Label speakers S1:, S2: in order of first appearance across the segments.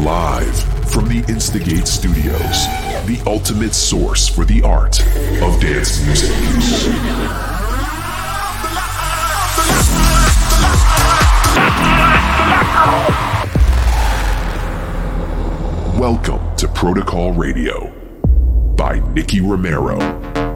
S1: Live from the Instigate Studios, the ultimate source for the art of dance music. Welcome to Protocol Radio by Nicky Romero.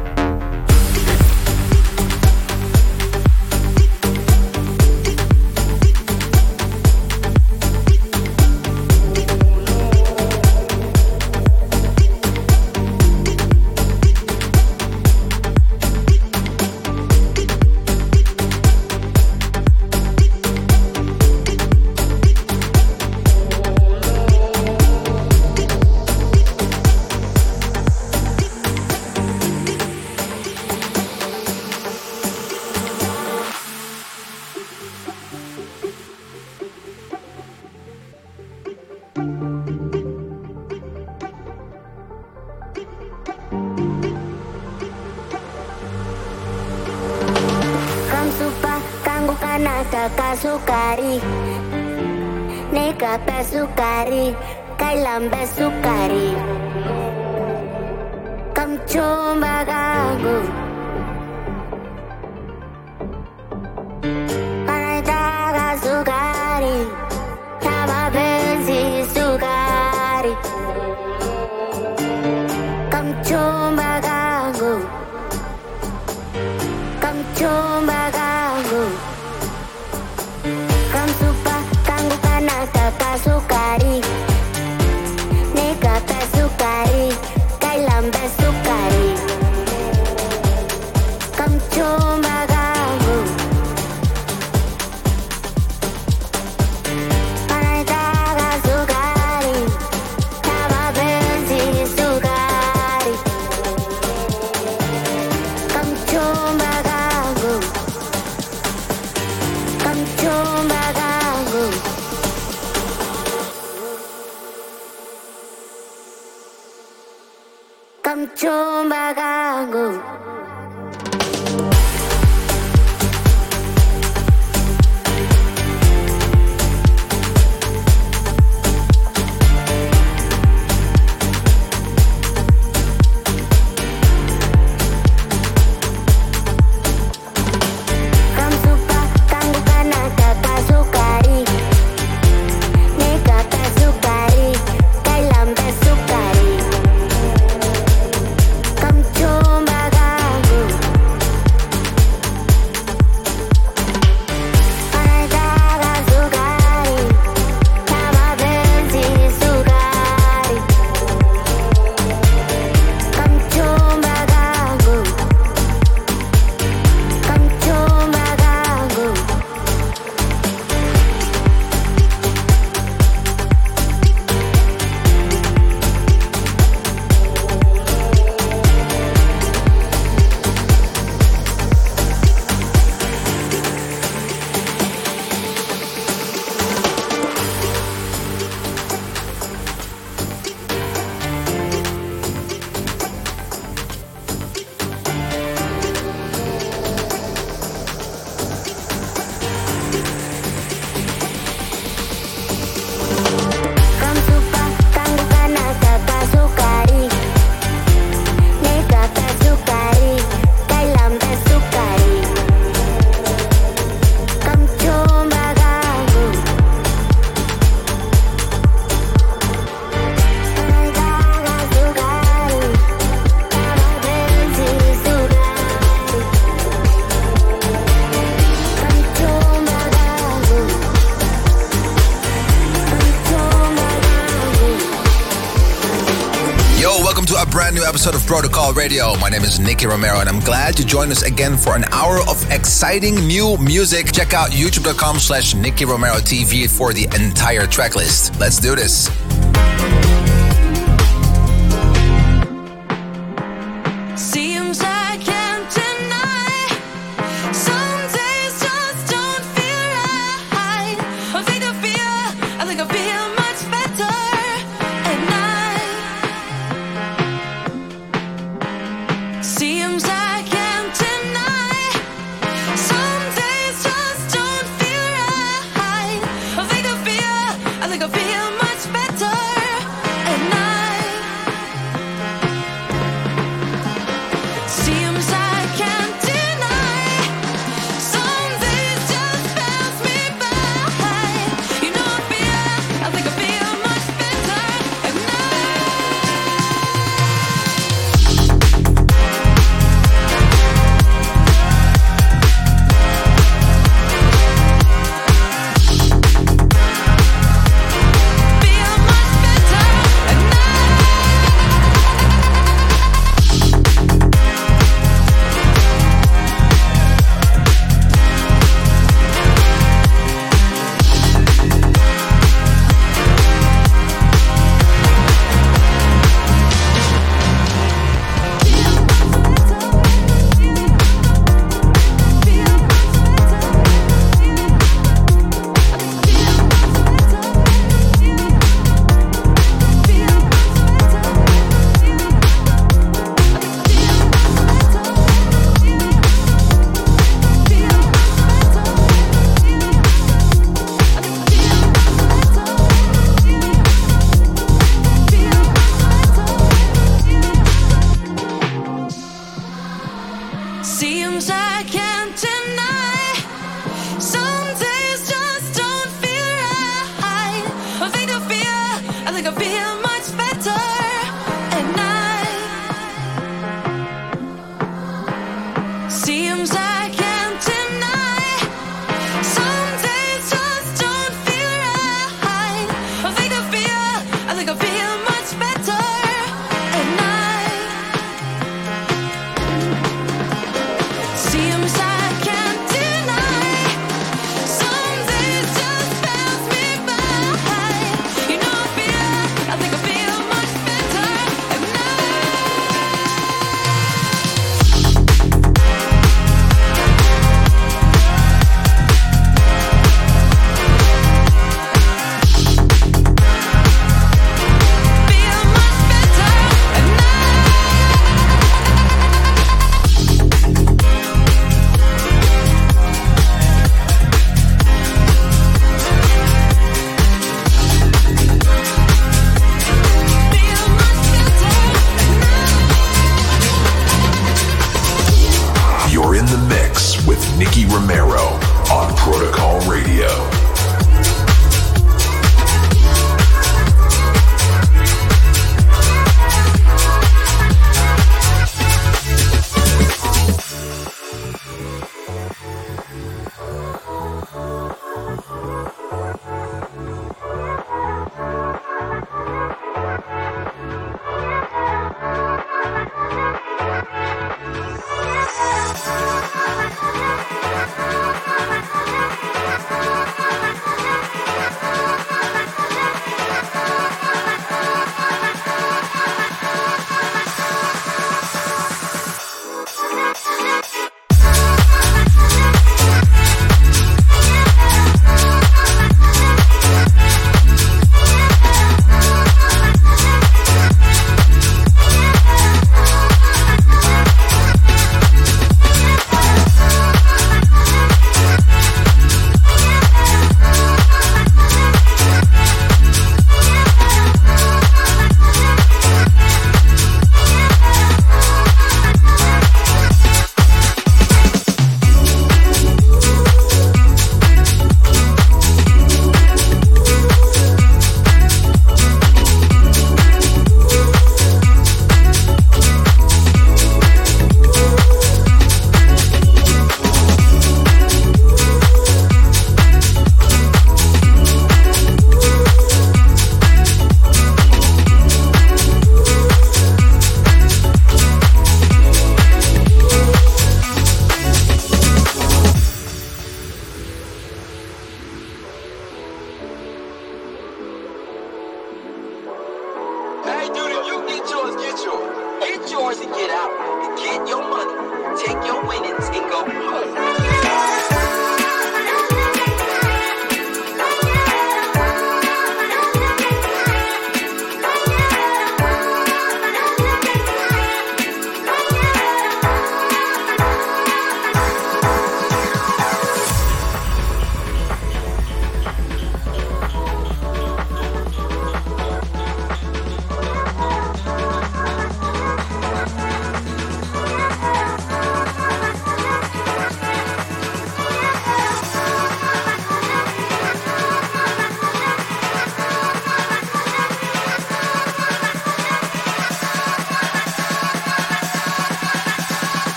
S2: Sukari, neka pe sukari, kailambe sukari, kamchumba gangu, anaitaka sukari, ya mapenzi sukari, kamchumba gangu, kamchumba gangu. Nataka sukari, nikape sukari, kailambe sukari, kamchumba gangu, anaitaka sukari, ya mapenzi sukari, kamchumba gangu, kamchumba gangu. Kamchumba gangu.
S3: Episode of Protocol Radio. My name is Nicky Romero and I'm glad you joined us again for an hour of exciting new music. Check out youtube.com/Nicky Romero TV for the entire track list. Let's do this.
S4: Seems I can't deny. Some days just don't feel right. I think I feel much better at night. Seems I can't deny. Some days just don't feel right. I think I feel much better.
S5: Get yours, get yours. Get yours and get out. Get your money. Take your winnings and go home.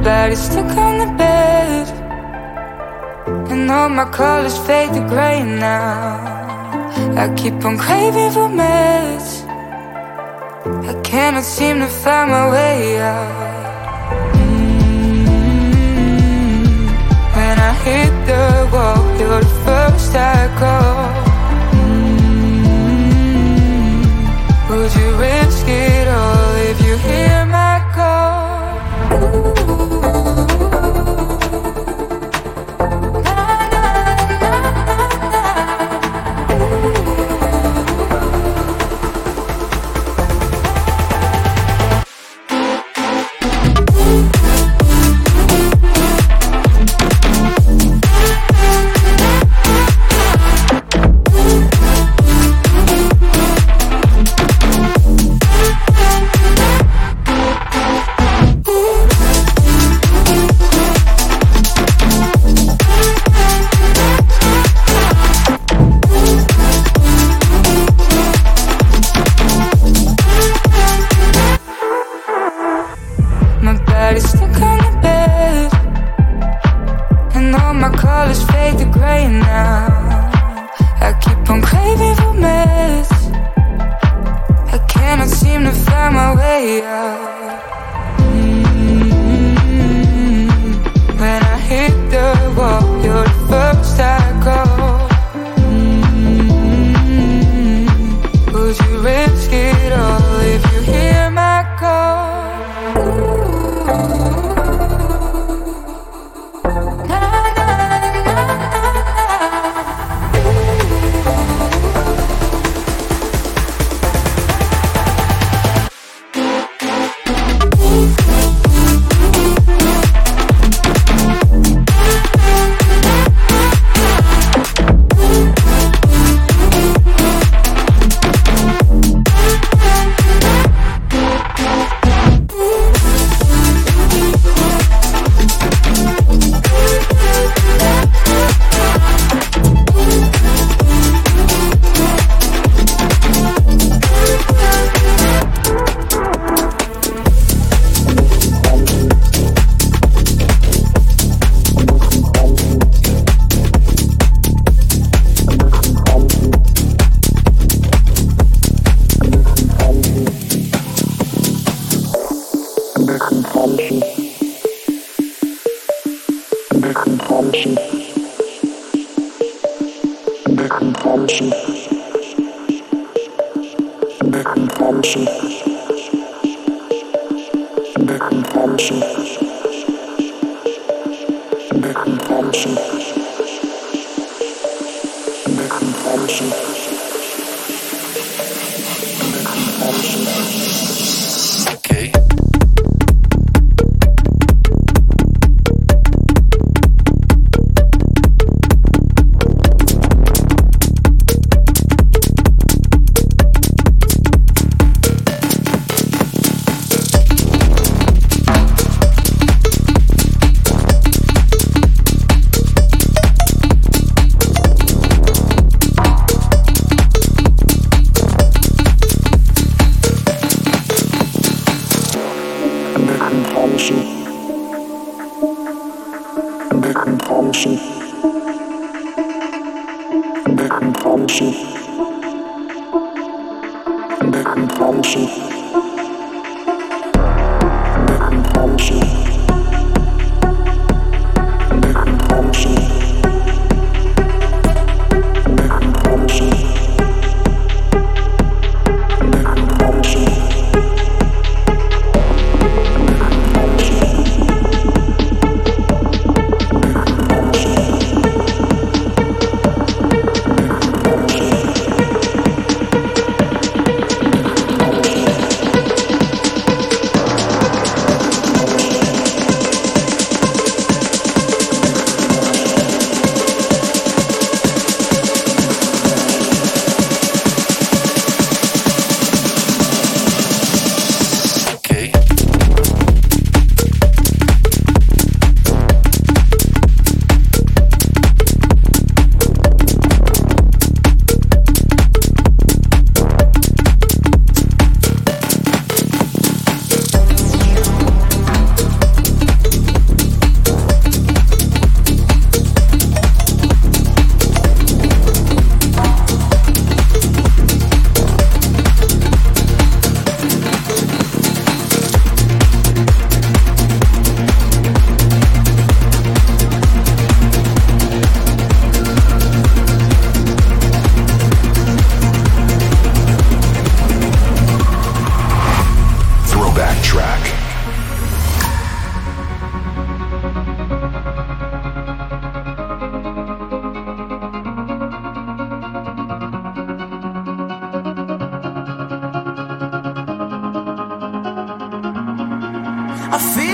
S6: body's stuck on the bed, and all my colors fade to grey now. I keep on craving for meds, I cannot seem to find my way out. When I hit the wall, you're the first I call. Would you risk it all if you hear my call?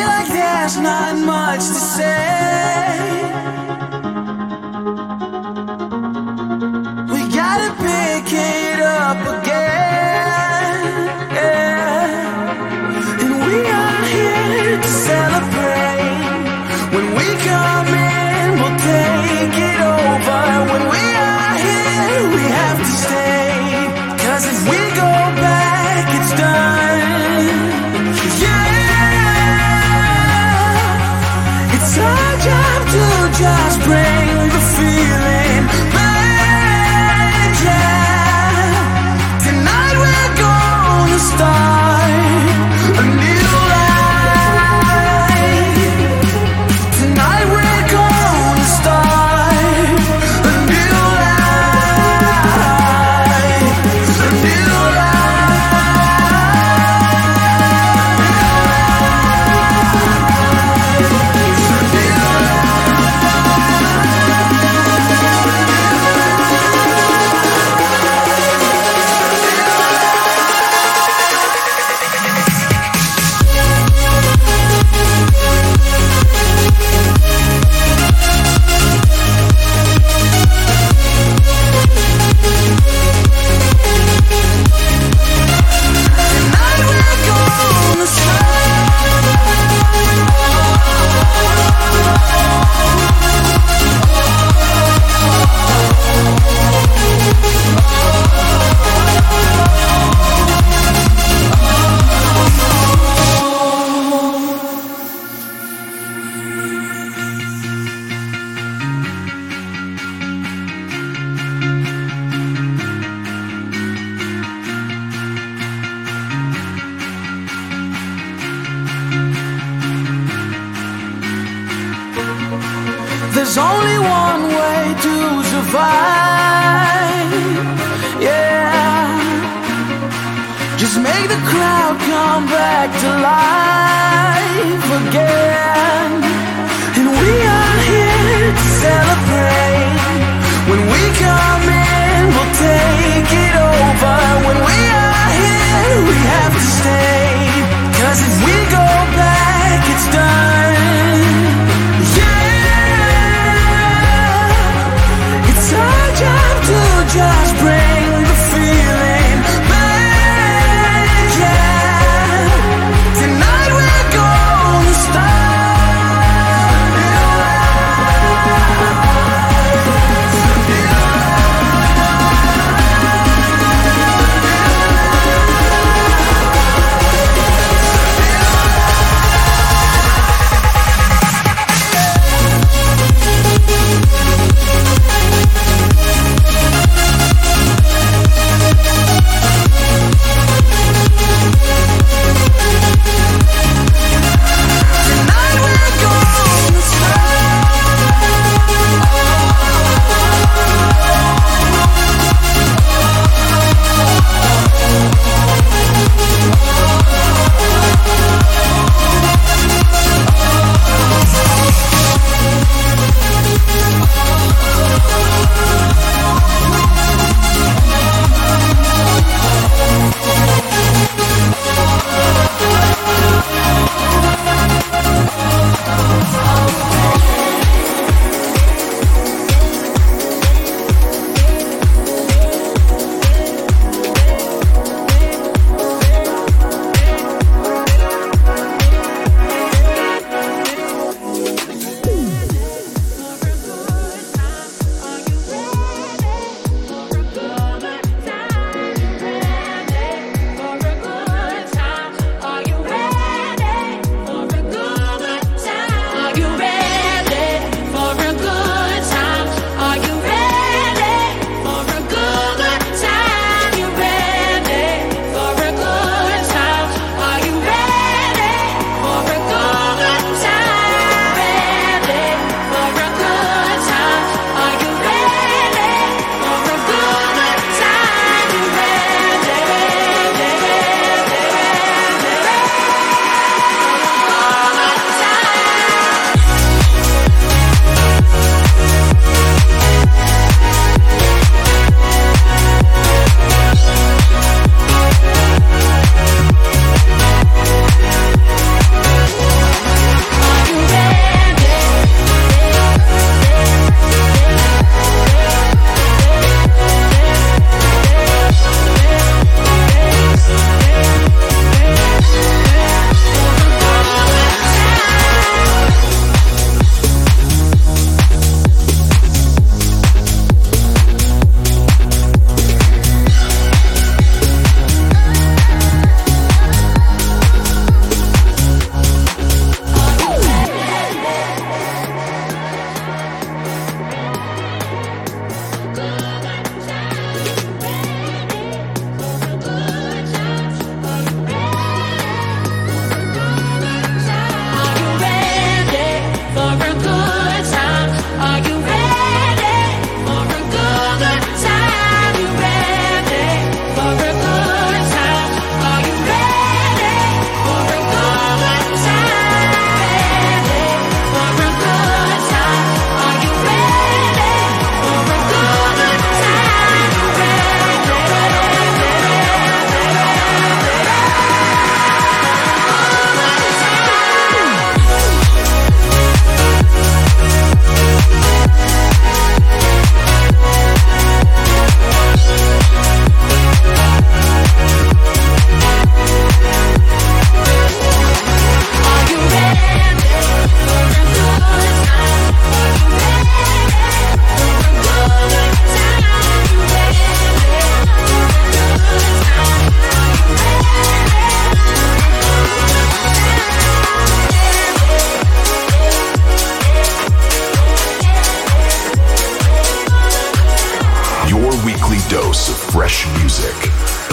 S7: feel like there's not much to say. We gotta pick it up again, yeah. And we are here to celebrate. When we come in, we'll take it over. When we are here, we have to stay. 'Cause if we go back, it's done. Yeah, it's our job to just bring the feeling back. Yeah, tonight we're gonna start a new life. Tonight we're gonna start a new life. A new There's only one way to survive, yeah. Just make the crowd come back to life again. And we are here to celebrate. When we come in, we'll take it over. When we are here, we have to stay. 'Cause if we go back, it's done. Yeah, it's our job to just bring the feeling back. Yeah, tonight we're going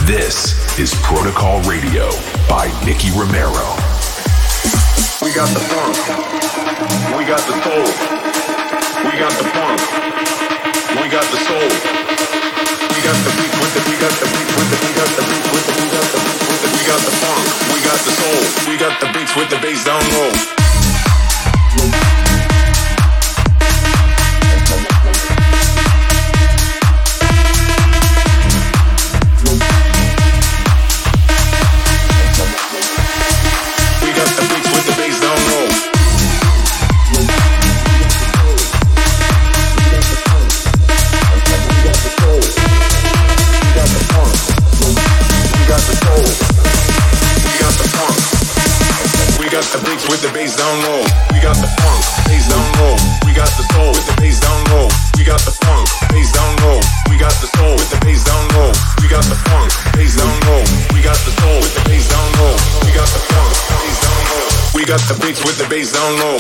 S1: This is Protocol Radio by Nicky Romero.
S8: We got the funk. We got the soul. We got the funk. We got the soul. We got the beat with the, we got the beat with the, we got the beat with the, we got the beat with the, we got the funk. We got the soul. We got the beats with the bass down low. With the bass down low, we got the funk, bass down low. We got the soul with the bass down low. We got the funk, bass down low. We got the soul with the bass down low. We got the funk, bass down low. We got the soul with the bass down low. We got the funk, bass down low. We got the beats with the bass down low.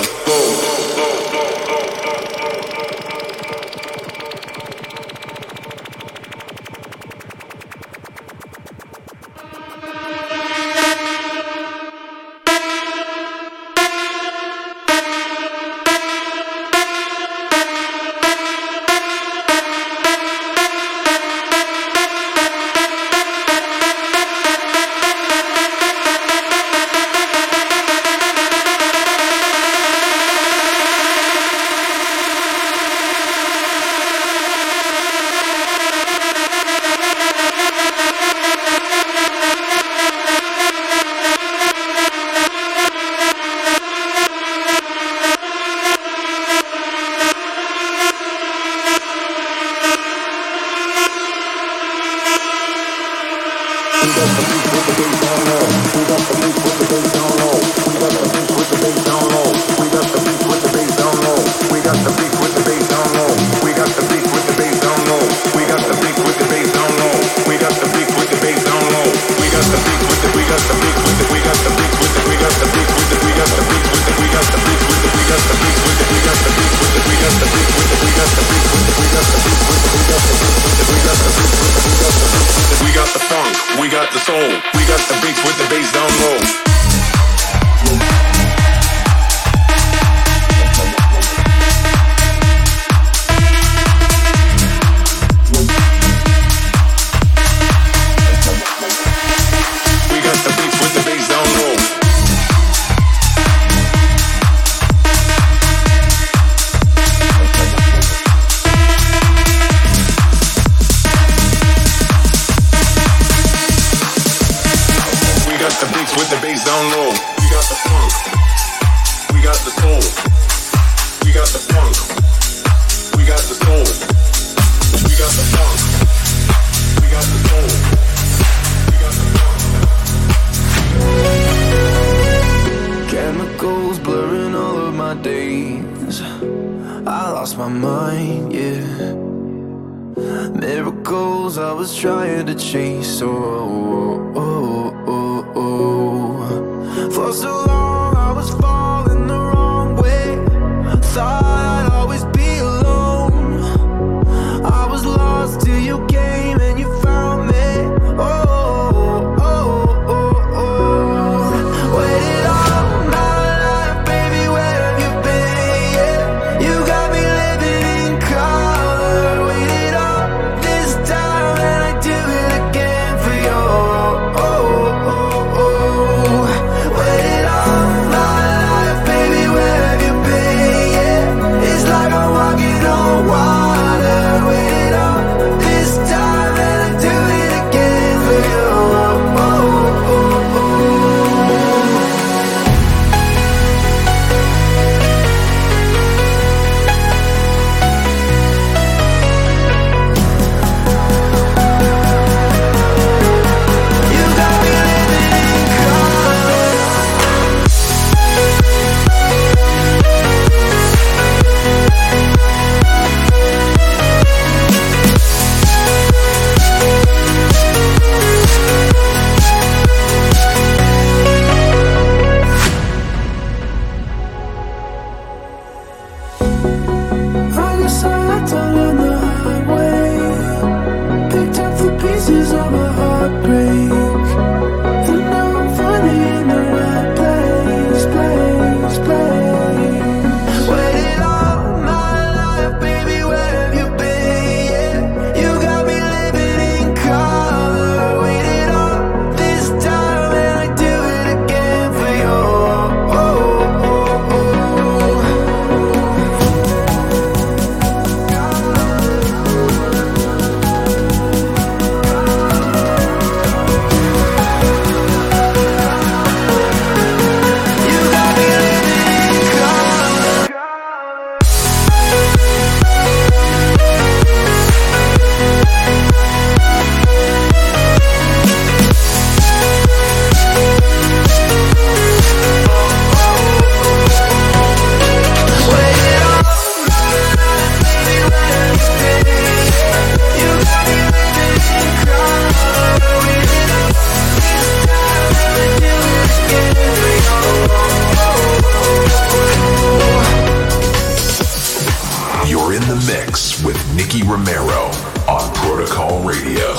S1: Nicky Romero on Protocol Radio.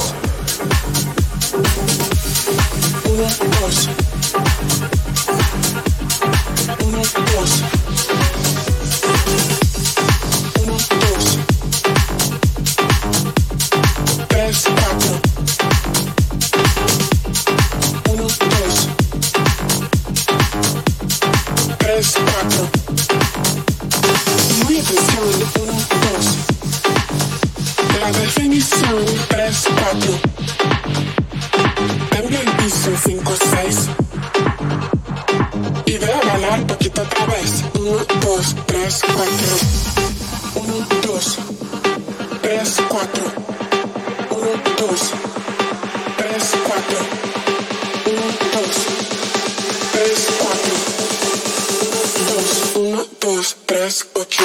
S9: Uno, dos. Uno, dos. Uno, dos. 3, 4. Uno, dos. 3, 4. Muy atención. 1, 2. La definición 3, 4. Cambio el piso 5, 6. Y voy a bailar poquito otra vez. 1, 2, 3, 4. 1, 2, 3, 4. 1, 2, 3, 4. 1, 2, 3, 4. 1, 2, 3, 8.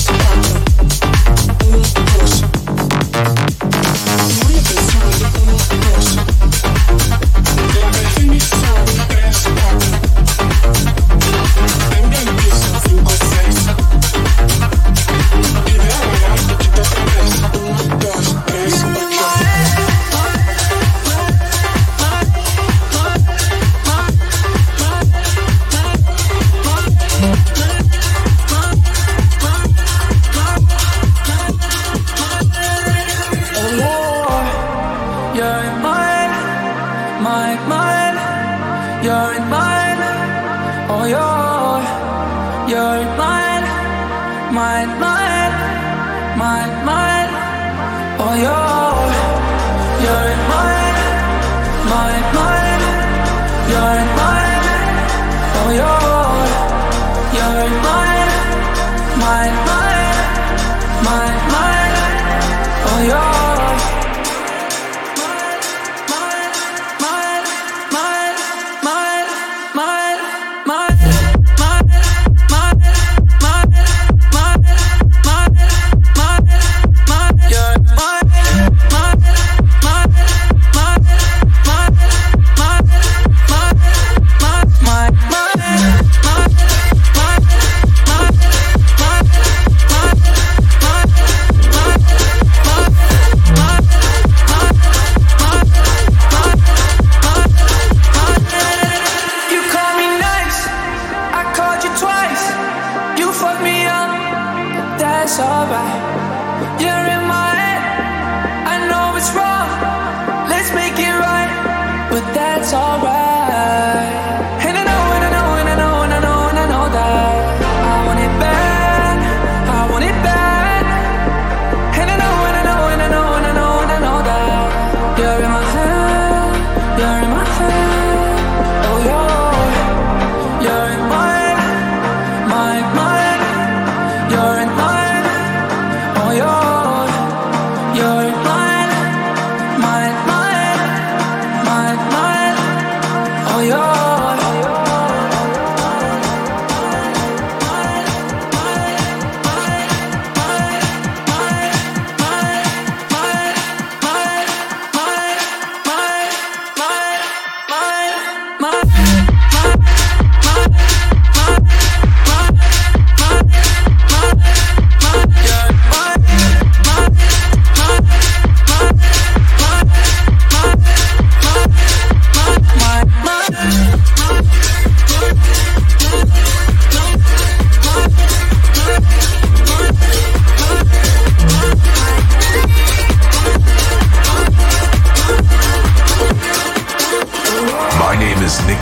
S9: Muy atención.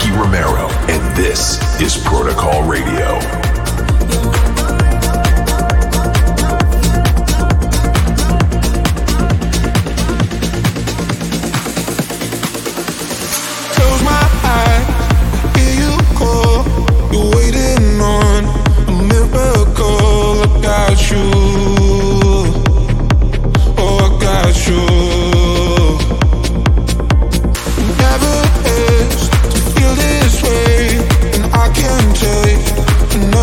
S1: Nicky Romero, and this is Protocol Radio.
S10: Close my eyes, hear you call. You're waiting on a miracle. I got you. Oh, I got you. Never is to feel this way, and I can't take another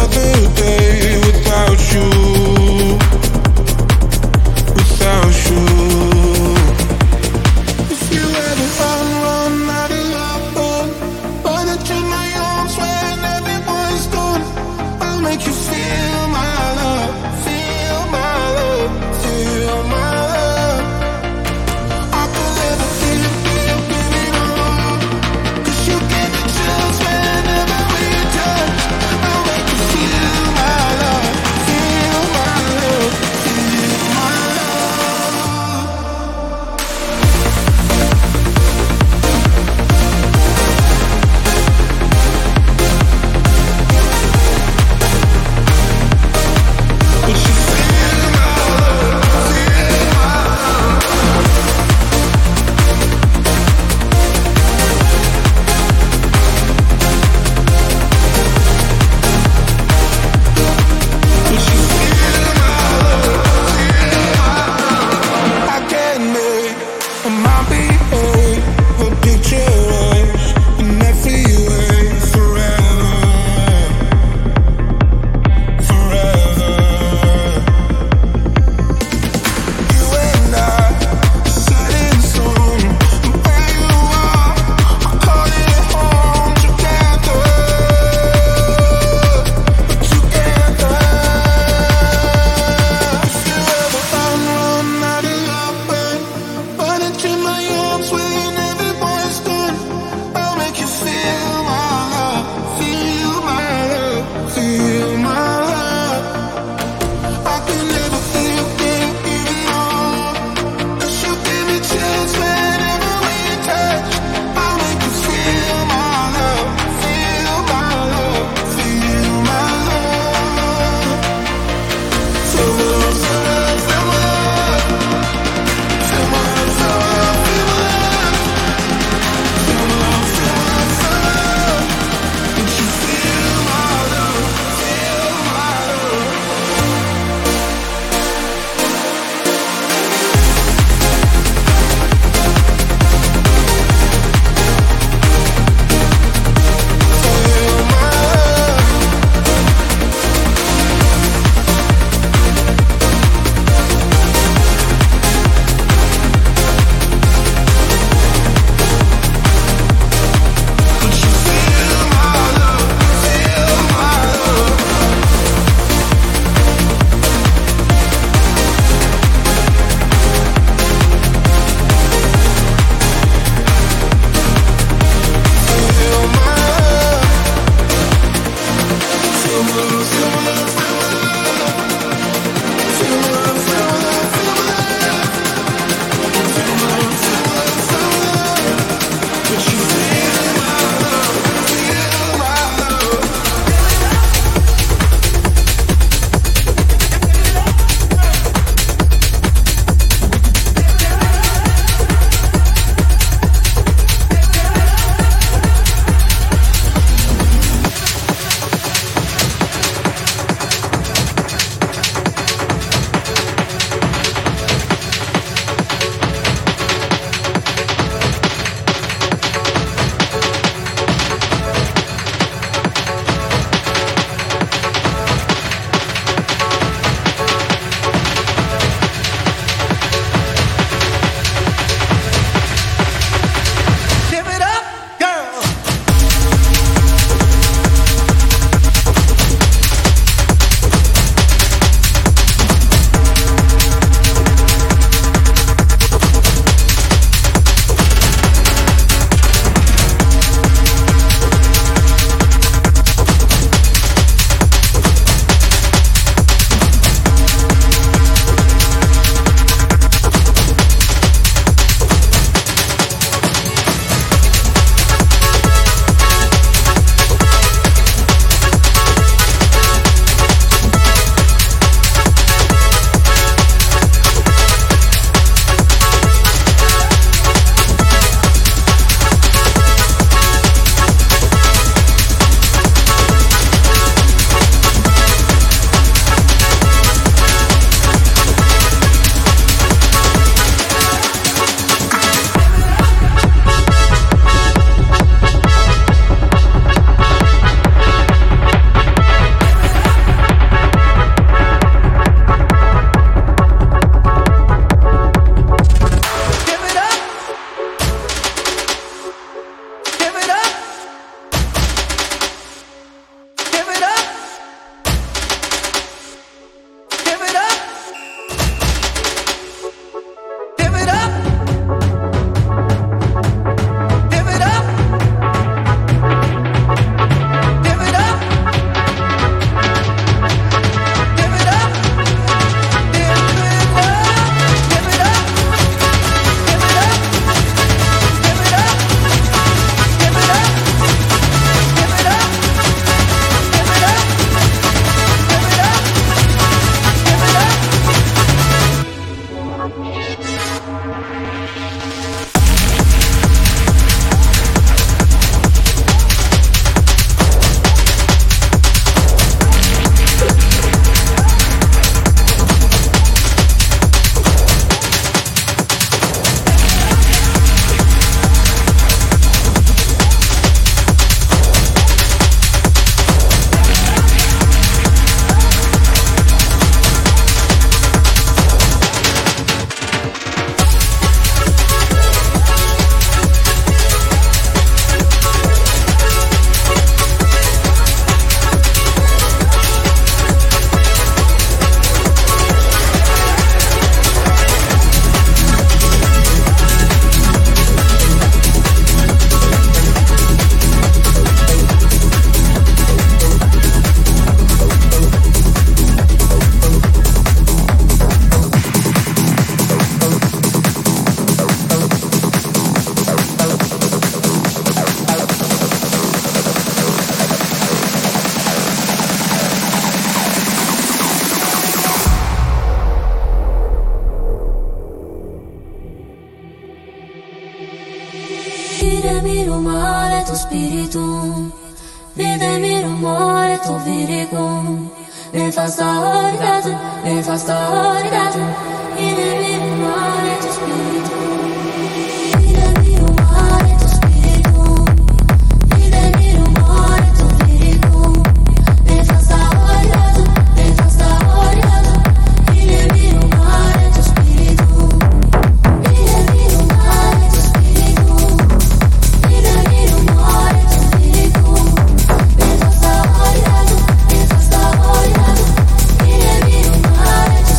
S11: Pide-mi rumore tu spirito, pide-mi rumore tu virigo. Mi fa stare cato, mi fa stare cato. Pide-mi rumore tu spirito, pide-mi rumore tu spirito, pide-mi rumore tu virigo. Mi fa stare cato, mi fa stare cato. Pide-mi rumore tu spirito, pide-mi rumore tu spirito. Pide-mi rumore tu virigo. Mi fa stare cato, mi fa stare cato. Pide-mi rumore tu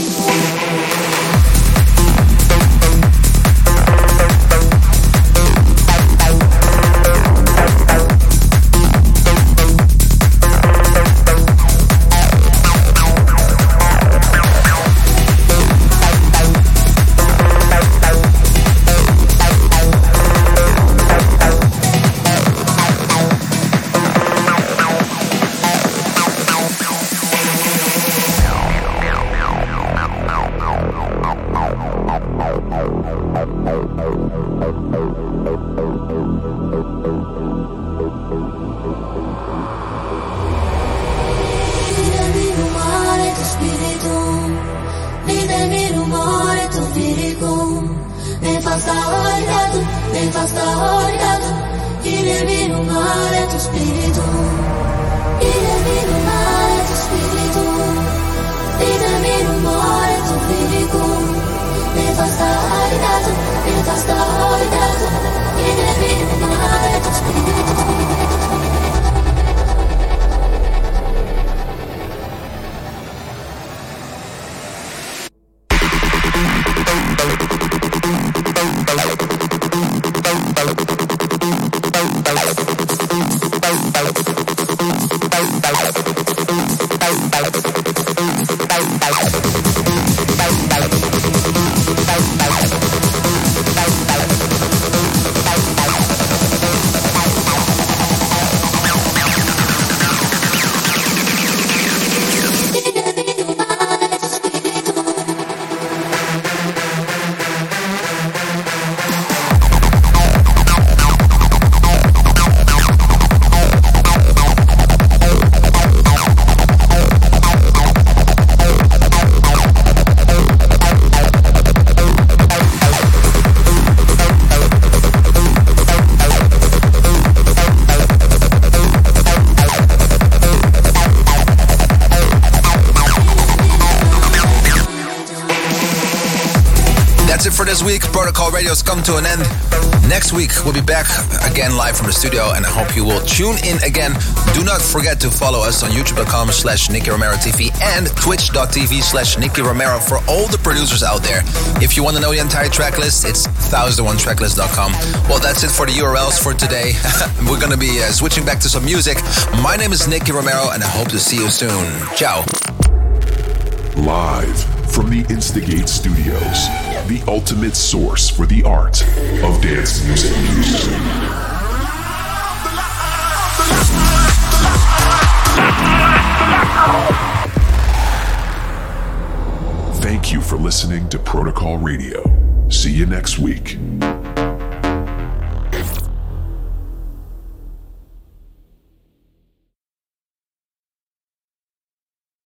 S11: Pide-mi rumore tu spirito, pide-mi rumore tu virigo. Mi fa stare cato, mi fa stare cato. Pide-mi rumore tu spirito, pide-mi rumore tu spirito, pide-mi rumore tu virigo. Mi fa stare cato, mi fa stare cato. Pide-mi rumore tu spirito.
S3: That's it for this week. Protocol Radio's come to an end. Next week, we'll be back again live from the studio, and I hope you will tune in again. Do not forget to follow us on youtube.com/Nicky Romero TV and twitch.tv/Nicky Romero for all the producers out there. If you want to know the entire track list, it's 1001tracklist.com. Well, that's it for the URLs for today. We're going to be switching back to some music. My name is Nicky Romero, and I hope to see you soon. Ciao.
S1: Live from the Instigate Studios, the ultimate source for the art of dance music. Thank you for listening to Protocol Radio. See you next week.